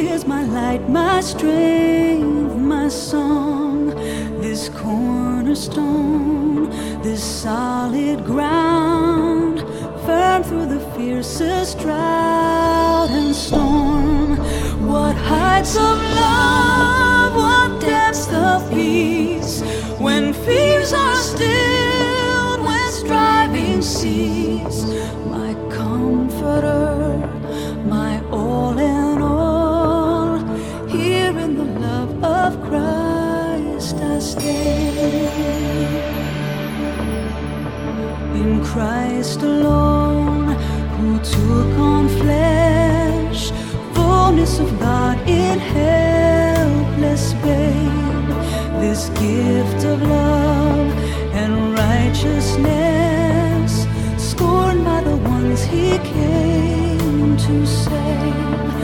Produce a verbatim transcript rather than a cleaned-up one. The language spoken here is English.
is my light, my strength, my song. This cornerstone, this solid ground, firm through the fiercest drought and storm. What heights of love, what depths of peace, when fears are stilled, when striving cease. My comforter, my all in all, here in the love of Christ I stay. In Christ alone, who took on flesh, fullness of God in helpless babe, this gift of love and righteousness, scorned by the ones he came to save.